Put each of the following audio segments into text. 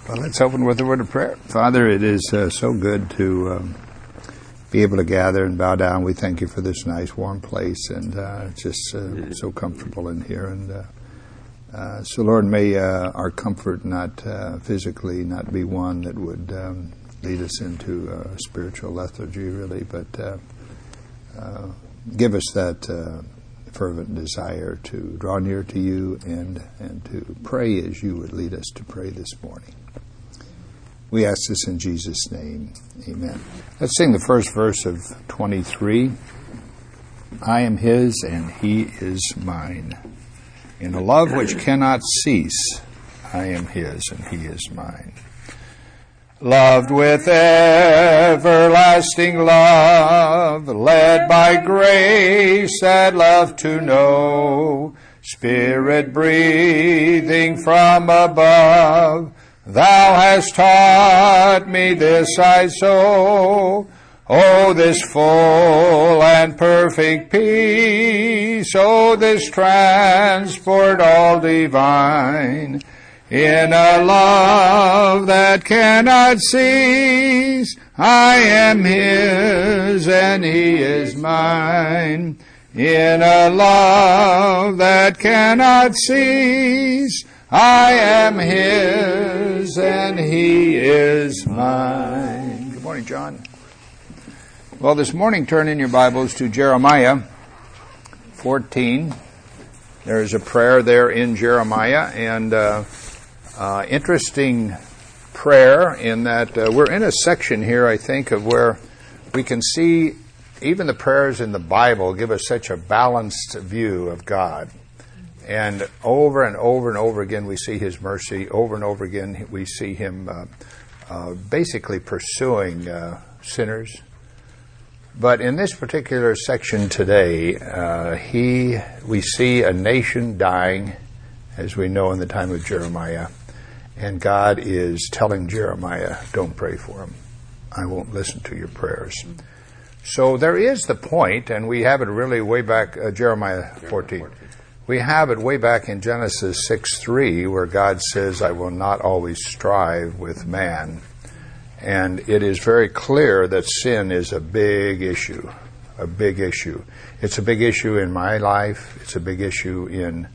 Well, let's open with a word of prayer. Father, it is so good to be able to gather and bow down. We thank you for this nice, warm place, and it's just so comfortable in here. And so, Lord, may our comfort not physically not be one that would lead us into spiritual lethargy, really, but give us that fervent desire to draw near to you and to pray as you would lead us to pray this morning. We ask this in Jesus' name. Amen. Let's sing the first verse of 23. I am his and he is mine. In a love which cannot cease, I am his and he is mine. Loved with everlasting love, led by grace that love to know, Spirit breathing from above, Thou hast taught me this I so. Oh, this full and perfect peace, oh, this transport all divine, in a love that cannot cease, I am his and he is mine. In a love that cannot cease, I am his and he is mine. Good morning, John. Well, this morning, turn in your Bibles to Jeremiah 14. There's a prayer there in Jeremiah, and interesting prayer in that we're in a section here, I think, of where we can see even the prayers in the Bible give us such a balanced view of God. And over and over and over again we see his mercy. Over and over again we see him basically pursuing sinners. But in this particular section today, we see a nation dying, as we know in the time of Jeremiah. And God is telling Jeremiah, don't pray for him. I won't listen to your prayers. So there is the point, and we have it really way back, Jeremiah 14. We have it way back in Genesis 6:3, where God says, I will not always strive with man. And it is very clear that sin is a big issue, a big issue. It's a big issue in my life. It's a big issue in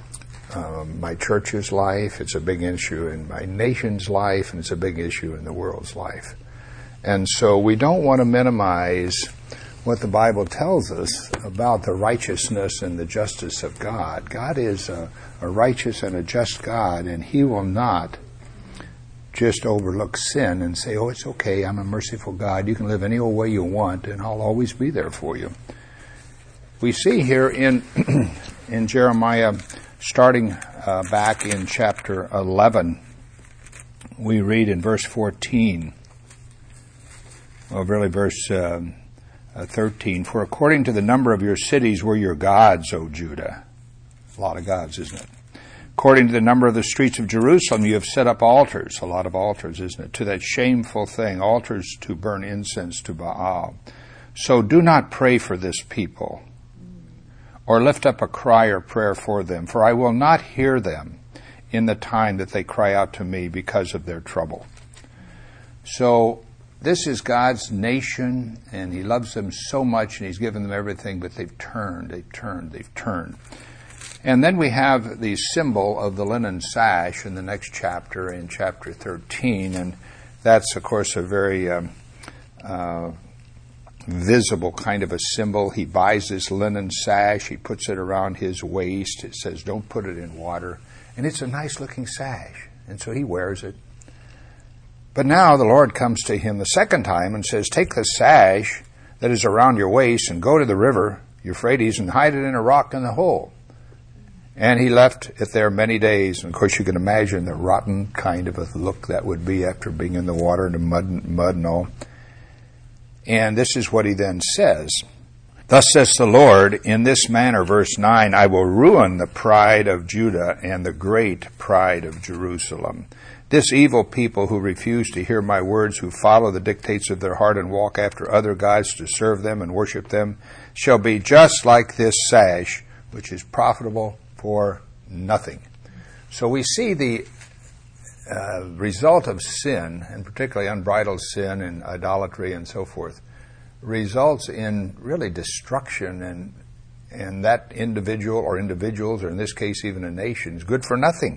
my church's life. It's a big issue in my nation's life, and it's a big issue in the world's life. And so we don't want to minimize what the Bible tells us about the righteousness and the justice of God. God is a righteous and a just God, and he will not just overlook sin and say, oh, it's okay, I'm a merciful God. You can live any old way you want, and I'll always be there for you. We see here in Jeremiah, starting back in chapter 11, we read in verse 14, well, really verse 13, for according to the number of your cities were your gods, O Judah. A lot of gods, isn't it? According to the number of the streets of Jerusalem, you have set up altars. A lot of altars, isn't it? To that shameful thing, altars to burn incense to Baal. So do not pray for this people, or lift up a cry or prayer for them, for I will not hear them in the time that they cry out to me because of their trouble. So this is God's nation, and he loves them so much, and he's given them everything, but they've turned. And then we have the symbol of the linen sash in the next chapter, in chapter 13, and that's, of course, a very visible kind of a symbol. He buys this linen sash, he puts it around his waist. It says, don't put it in water. And it's a nice-looking sash, and so he wears it. But now the Lord comes to him the second time and says, take the sash that is around your waist and go to the river, Euphrates, and hide it in a rock in the hole. And he left it there many days. And of course you can imagine the rotten kind of a look that would be after being in the water and the mud and all. And this is what he then says. Thus says the Lord, in this manner, verse 9, I will ruin the pride of Judah and the great pride of Jerusalem. This evil people who refuse to hear my words, who follow the dictates of their heart and walk after other gods to serve them and worship them, shall be just like this sash, which is profitable for nothing. So we see result of sin, and particularly unbridled sin and idolatry and so forth, results in really destruction, and that individual or individuals, or in this case even a nation, is good for nothing.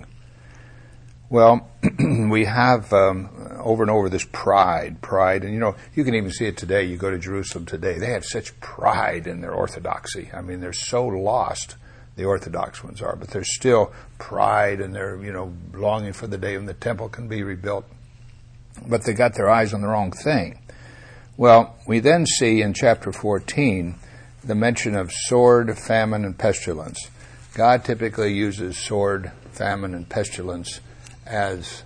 Well, we have over and over this pride, and you can even see it today. You go to Jerusalem today, they have such pride in their orthodoxy. I mean, they're so lost, the Orthodox ones are, but there's still pride, and they're, longing for the day when the temple can be rebuilt. But they got their eyes on the wrong thing. Well, we then see in chapter 14 the mention of sword, famine, and pestilence. God typically uses sword, famine, and pestilence as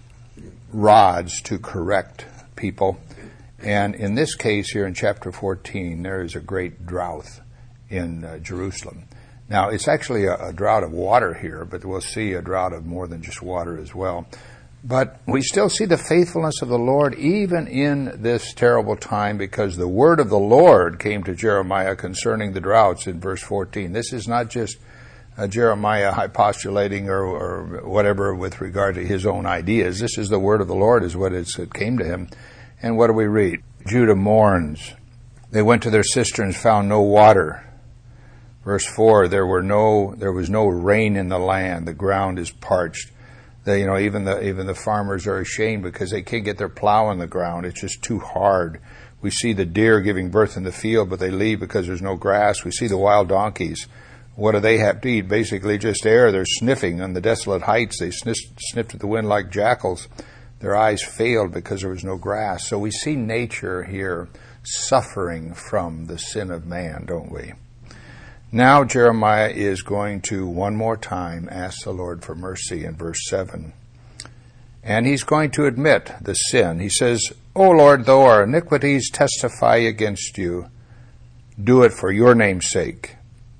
rods to correct people. And in this case here in chapter 14, there is a great drought in Jerusalem. Now, it's actually a drought of water here, but we'll see a drought of more than just water as well. But we still see the faithfulness of the Lord even in this terrible time, because the word of the Lord came to Jeremiah concerning the droughts in verse 14. This is not just Jeremiah hypostulating or whatever with regard to his own ideas. This is the word of the Lord, is what it came to him. And what do we read? Judah mourns. They went to their cisterns, found no water. Verse 4, there was no rain in the land. The ground is parched. Even the farmers are ashamed because they can't get their plow in the ground. It's just too hard. We see the deer giving birth in the field, but they leave because there's no grass. We see the wild donkeys. What do they have to eat? Basically just air. They're sniffing on the desolate heights. They sniffed at the wind like jackals. Their eyes failed because there was no grass. So we see nature here suffering from the sin of man, don't we? Now Jeremiah is going to one more time ask the Lord for mercy in verse 7. And he's going to admit the sin. He says, O Lord, though our iniquities testify against you, do it for your name's sake.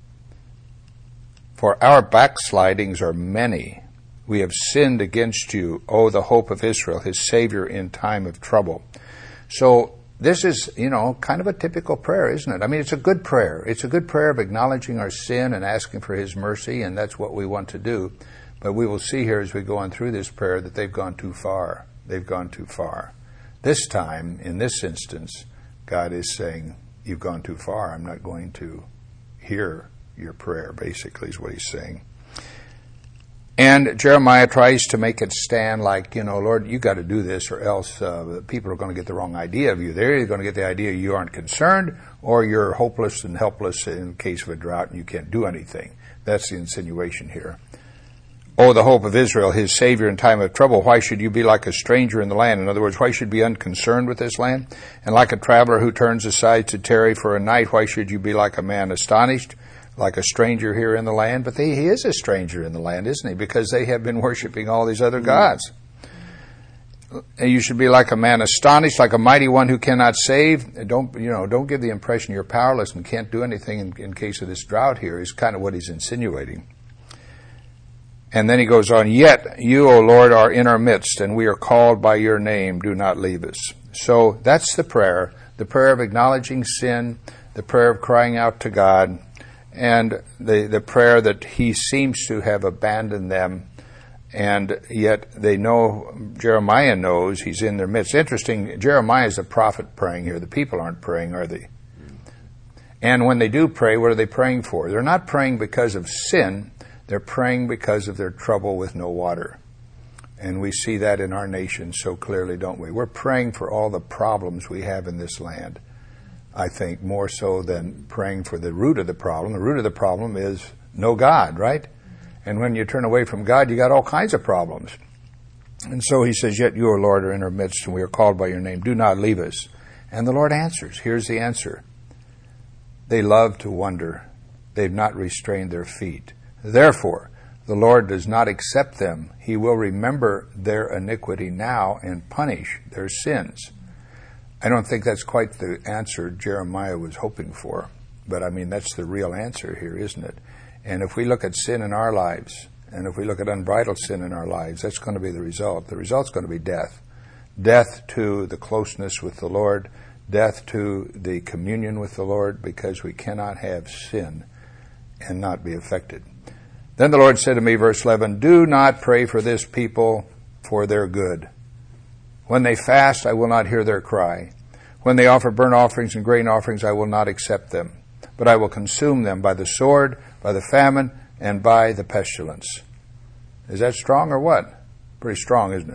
For our backslidings are many. We have sinned against you, O the hope of Israel, his Savior in time of trouble. So this is, kind of a typical prayer, isn't it? I mean, it's a good prayer. It's a good prayer of acknowledging our sin and asking for his mercy, and that's what we want to do. But we will see here as we go on through this prayer that they've gone too far. They've gone too far. This time, in this instance, God is saying, you've gone too far. I'm not going to hear your prayer, basically, is what he's saying. And Jeremiah tries to make it stand like, Lord, you got to do this, or else people are going to get the wrong idea of you. They're either going to get the idea you aren't concerned, or you're hopeless and helpless in case of a drought and you can't do anything. That's the insinuation here. Oh, the hope of Israel, his Savior in time of trouble, why should you be like a stranger in the land? In other words, why should you be unconcerned with this land? And like a traveler who turns aside to tarry for a night, why should you be like a man astonished? Like a stranger here in the land? But he is a stranger in the land, isn't he? Because they have been worshiping all these other gods. You should be like a man astonished, like a mighty one who cannot save. Don't give the impression you're powerless and can't do anything in case of this drought here, is kind of what he's insinuating. And then he goes on, yet you, O Lord, are in our midst, and we are called by your name. Do not leave us. So that's the prayer of acknowledging sin, the prayer of crying out to God, and the prayer that he seems to have abandoned them, and yet they know, Jeremiah knows he's in their midst. Interesting, Jeremiah is the prophet praying here. The people aren't praying, are they? And when they do pray, what are they praying for? They're not praying because of sin. They're praying because of their trouble with no water. And we see that in our nation so clearly, don't we? We're praying for all the problems we have in this land, I think, more so than praying for the root of the problem. The root of the problem is no God, right? And when you turn away from God, you got all kinds of problems. And so he says, yet you, O Lord, are in our midst, and we are called by your name. Do not leave us. And the Lord answers. Here's the answer. They love to wander. They've not restrained their feet. Therefore, the Lord does not accept them. He will remember their iniquity now and punish their sins. I don't think that's quite the answer Jeremiah was hoping for. But I mean, that's the real answer here, isn't it? And if we look at sin in our lives, and if we look at unbridled sin in our lives, that's going to be the result. The result's going to be death. Death to the closeness with the Lord, death to the communion with the Lord, because we cannot have sin and not be affected. Then the Lord said to me, verse 11, do not pray for this people for their good. When they fast, I will not hear their cry. When they offer burnt offerings and grain offerings, I will not accept them. But I will consume them by the sword, by the famine, and by the pestilence. Is that strong or what? Pretty strong, isn't it?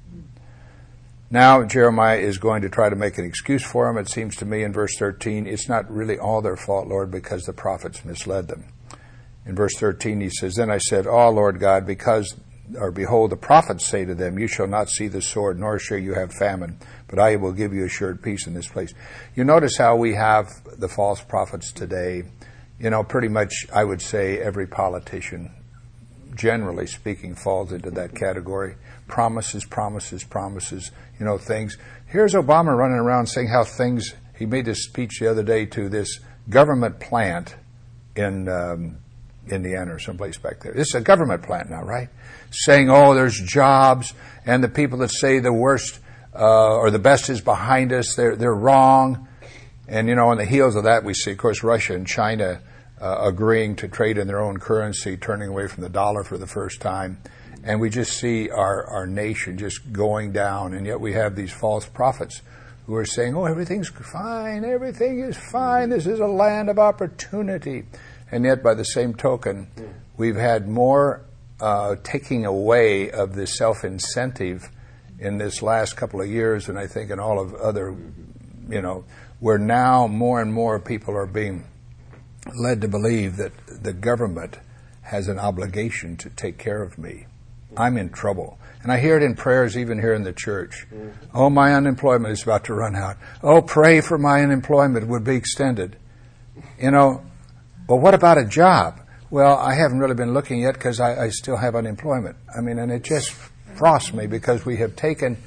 Now Jeremiah is going to try to make an excuse for them. It seems to me in verse 13, it's not really all their fault, Lord, because the prophets misled them. In verse 13 he says, Then I said, Oh, Lord God, behold, the prophets say to them, You shall not see the sword, nor shall you have famine, but I will give you assured peace in this place. You notice how we have the false prophets today. Pretty much, I would say, every politician, generally speaking, falls into that category. Promises, promises, promises, things. Here's Obama running around saying how he made this speech the other day to this government plant in Indiana or someplace back there. This is a government plant now, right? Saying, there's jobs, and the people that say the worst or the best is behind us, they're wrong. And, on the heels of that, we see, of course, Russia and China agreeing to trade in their own currency, turning away from the dollar for the first time. And we just see our nation just going down. And yet we have these false prophets who are saying, everything's fine, everything is fine, this is a land of opportunity. And yet by the same token, we've had more taking away of the self-incentive in this last couple of years, and I think in all of other, where now more and more people are being led to believe that the government has an obligation to take care of me. I'm in trouble. And I hear it in prayers even here in the church. Oh, my unemployment is about to run out. Oh, pray for my unemployment would be extended. Well, what about a job? Well, I haven't really been looking yet because I still have unemployment. And it just frosts me because we have taken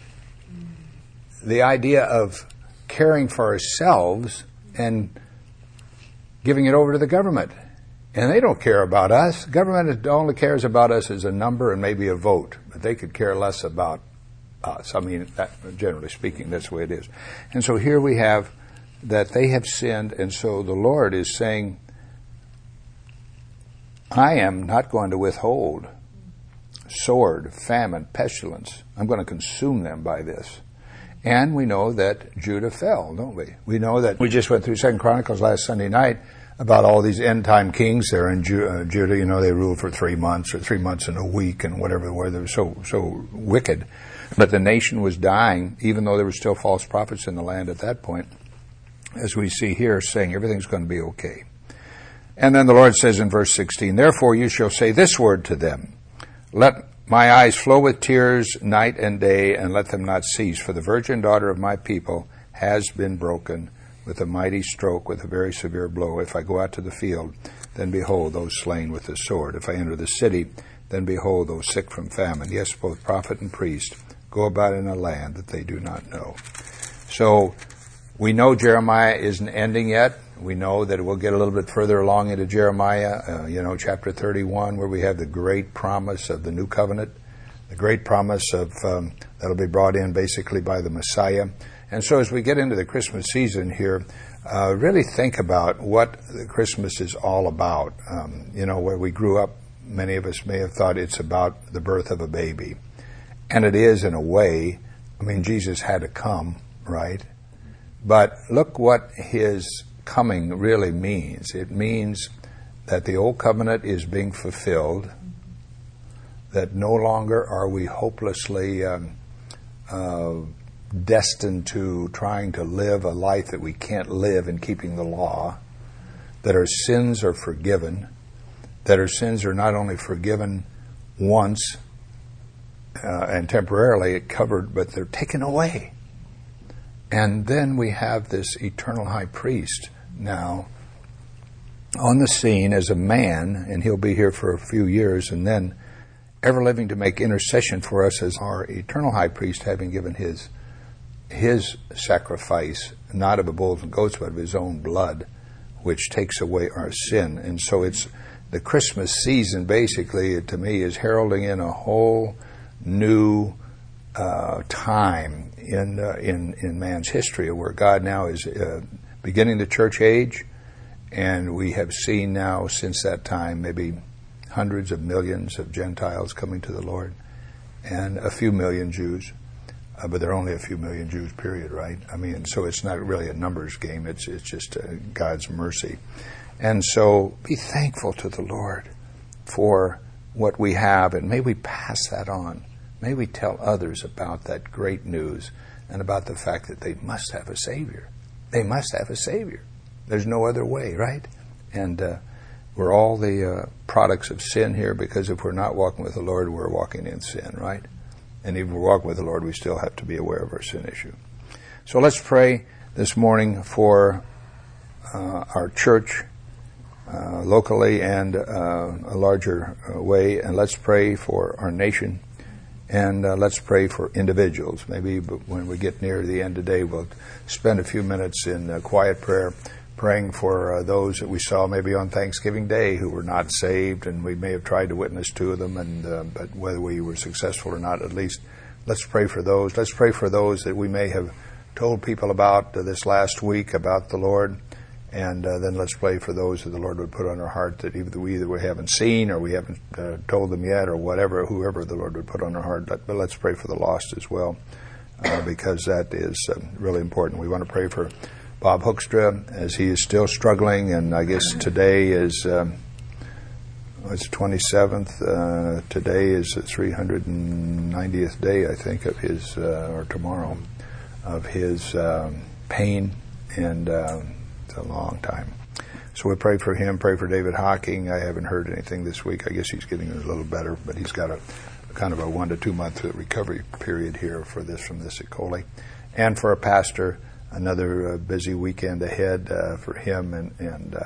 the idea of caring for ourselves and giving it over to the government. And they don't care about us. Government only cares about us as a number and maybe a vote. But they could care less about us. Generally speaking, that's the way it is. And so here we have that they have sinned, and so the Lord is saying, I am not going to withhold sword, famine, pestilence. I'm going to consume them by this. And we know that Judah fell, don't we? We know that we just went through 2 Chronicles last Sunday night about all these end-time kings there in Judah. They ruled for 3 months or 3 months and a week and whatever, where they were so wicked. But the nation was dying, even though there were still false prophets in the land at that point, as we see here, saying everything's going to be okay. And then the Lord says in verse 16, Therefore you shall say this word to them, Let my eyes flow with tears night and day, and let them not cease. For the virgin daughter of my people has been broken with a mighty stroke, with a very severe blow. If I go out to the field, then behold, those slain with the sword. If I enter the city, then behold, those sick from famine. Yes, both prophet and priest go about in a land that they do not know. So we know Jeremiah isn't ending yet. We know that we'll get a little bit further along into Jeremiah, chapter 31, where we have the great promise of the new covenant, the great promise of that'll be brought in basically by the Messiah. And so as we get into the Christmas season here, really think about what the Christmas is all about. Where we grew up, many of us may have thought it's about the birth of a baby. And it is in a way. Jesus had to come, right? But look what his coming really means. It means that the old covenant is being fulfilled, that no longer are we hopelessly destined to trying to live a life that we can't live in keeping the law, that our sins are forgiven, that our sins are not only forgiven once and temporarily covered, but they're taken away. And then we have this eternal high priest now on the scene as a man, and he'll be here for a few years, and then ever living to make intercession for us as our eternal high priest, having given his sacrifice, not of a bulls and goats, but of his own blood, which takes away our sin. And so it's the Christmas season, basically, to me, is heralding in a whole new time in man's history, where God now is beginning the church age, and we have seen now since that time maybe hundreds of millions of Gentiles coming to the Lord. and a few million Jews. But there are only a few million Jews, period, right? I mean, so it's not really a numbers game. It's just God's mercy. And so be thankful to the Lord for what we have, and may we pass that on. May we tell others about that great news and about the fact that they must have a Savior. They must have a Savior. There's no other way, right? And we're all the products of sin here, because if we're not walking with the Lord, we're walking in sin, right? And if we're walking with the Lord, we still have to be aware of our sin issue. So let's pray this morning for our church locally and a larger way. And let's pray for our nation. And let's pray for individuals. Maybe when we get near the end today, we'll spend a few minutes in quiet prayer, praying for those that we saw maybe on Thanksgiving Day who were not saved, and we may have tried to witness to them, but whether we were successful or not, at least let's pray for those. Let's pray for those that we may have told people about this last week about the Lord, and then let's pray for those that the Lord would put on our heart that either we haven't seen or we haven't told them yet, or whatever, whoever the Lord would put on our heart. But let's pray for the lost as well, because that is really important. We want to pray for Bob Hoekstra, as he is still struggling, and I guess today is it's 27th. Today is the 390th day, I think, of his, or tomorrow, of his pain, and it's a long time. So we pray for him, pray for David Hocking. I haven't heard anything this week. I guess he's getting a little better, but he's got a kind of a 1 to 2 month recovery period here from this E. coli. And for a pastor, another busy weekend ahead for him, and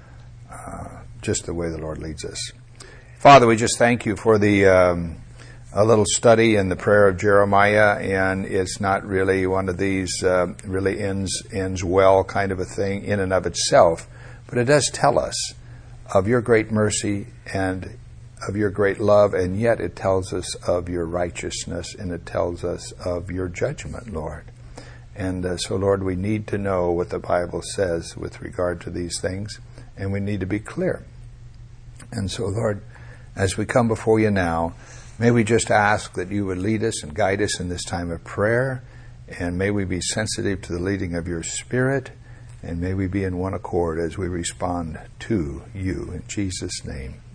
just the way the Lord leads us. Father, we just thank you for the a little study in the prayer of Jeremiah, and it's not really one of these really ends well kind of a thing in and of itself, but it does tell us of your great mercy and of your great love, and yet it tells us of your righteousness, and it tells us of your judgment, Lord. And so, Lord, we need to know what the Bible says with regard to these things, and we need to be clear. And so, Lord, as we come before you now, may we just ask that you would lead us and guide us in this time of prayer, and may we be sensitive to the leading of your Spirit, and may we be in one accord as we respond to you. In Jesus' name,